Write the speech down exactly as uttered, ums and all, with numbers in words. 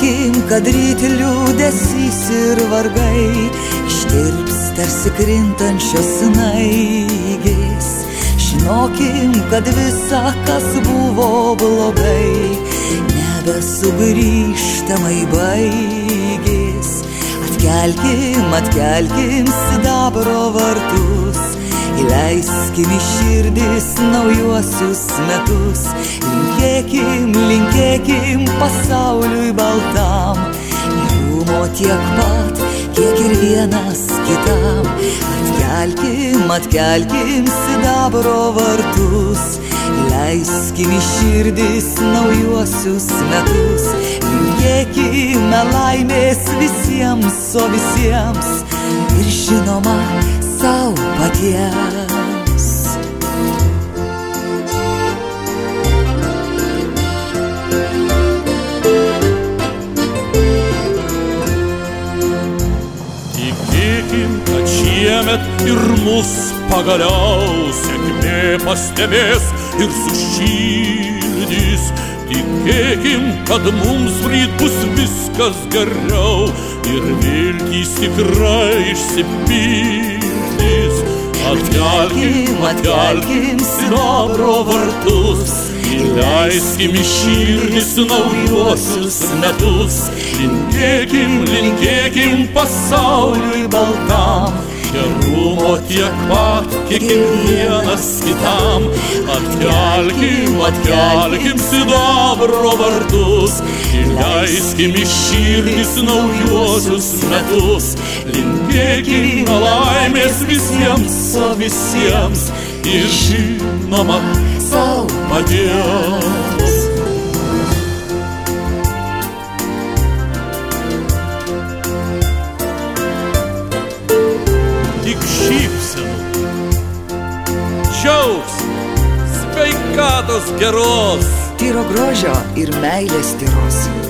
Žinokim, kad ryt liūdesys ir vargai ištirps tarsi krintančios snaigės. Žinokim, kad visa, kas buvo blogai, nebesugrįžtamai baigės. Atkelkim, atkelkim sidabro vartus, įleiskim į širdis naujuosius metus. Linkėkim, linkėkim pasauliui baltam, gerumo tiek pat, kiek ir vienas kitam. Atkelkim, atkelkim sidabro vartus, įleiskim į širdis naujuosius metus. Linkėkime laimės visiems, o visiems ir žinoma sau patiems. Tikėkim, kad šiemet ir mus pagaliau sėkmė pastebės ir sušildys. Tikėkim, kad mums ryt bus viskas geriau ir viltys tikrai išsipildys. Atkelkim, atkelkim sidabro vartus, įleiskim į širdis naujuosius metus. Linkėkim, linkėkim pasauliui baltam, gerumo tiek pat, kiek ir vienas kitam. Atkelkim, atkelkim sidabro vartus, įleiskim į širdis naujuosius metus. Linkėkim laimės visiems, o visiems ir žinoma sau patiems. Tik šypsenų, džiaugsmo, sveikatos geros, tyro grožio ir meilės tyros.